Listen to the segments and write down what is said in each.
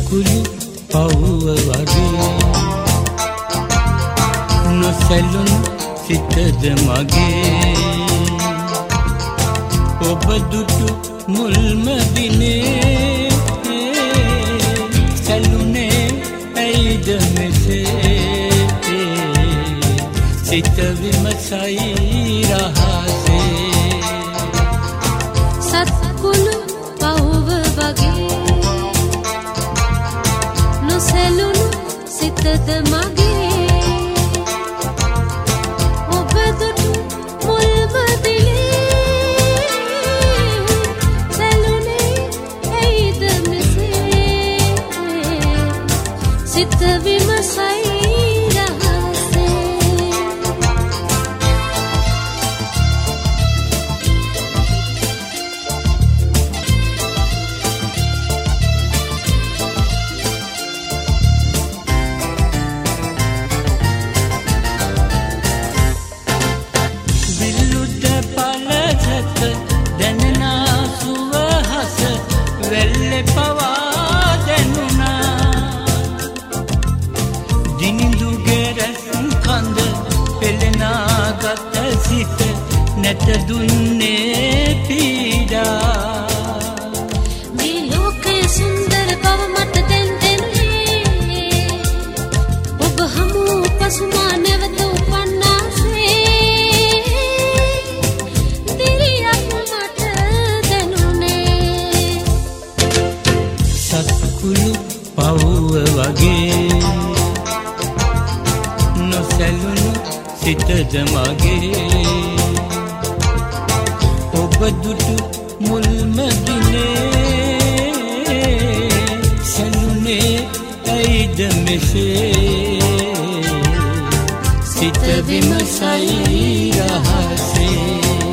සත්කුළු පවුව වගේ නොසැලුණු සිතද මගේ ඔබ දුටු මුල්ම දිනේ සැලුනේ ඇයිද මෙසේ සිත විමසයි රහසේ සත්කුළු පවුව වගේ නොසැලුණු සිතද මගේ ඔබ දුටු මුල්ම දිනේ සැලුනේ ඇයිද මෙසේ සිත විමසයි නැත දුන්නේ පීඩා මේ ලෝකයේ සුන්දර බව මට දැන් දැනුනේ ඔබ හමු පසුමා නැවත උපන්නාසේ දිරියක් මට දැනුනේ සත්කුළු පවුව වගේ නොසැලුණු සිතද මගේ ඔබ දුටු මුල්ම දිනේ සැලුනේ ඇයිද මෙසේ සිත විමසයි රහසේ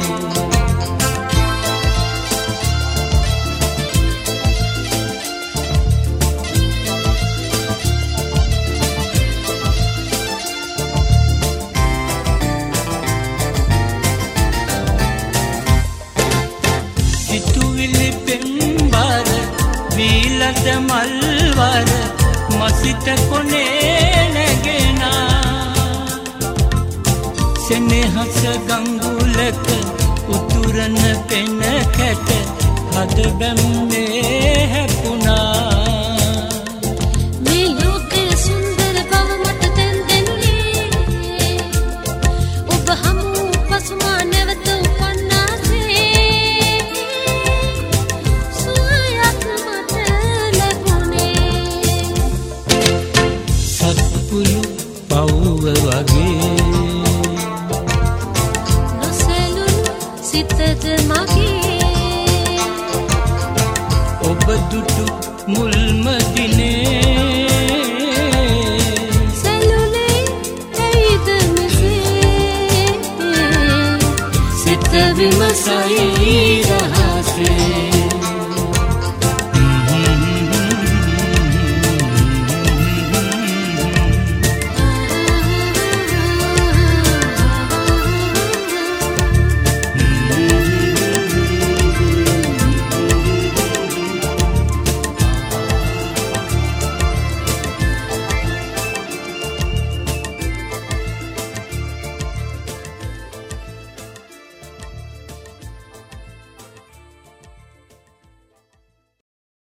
විලද මල්වර මසිත කොනේ නැගෙනා සෙනෙහස ගංගුලක උතුරන පෙන කැට හද බැම්මේ හැපුණා මේ ලෝකයේ සුන්දර බව මට දැන් දැනුනේ ඔබ හමු පසුමා නැවත පවුව වගේ නොසැලුණු සිතද මගේ ඔබ දුටු මුල්ම දිනේ සැලුනේ ඇයිද මෙසේ සිත විමසයි රහසේ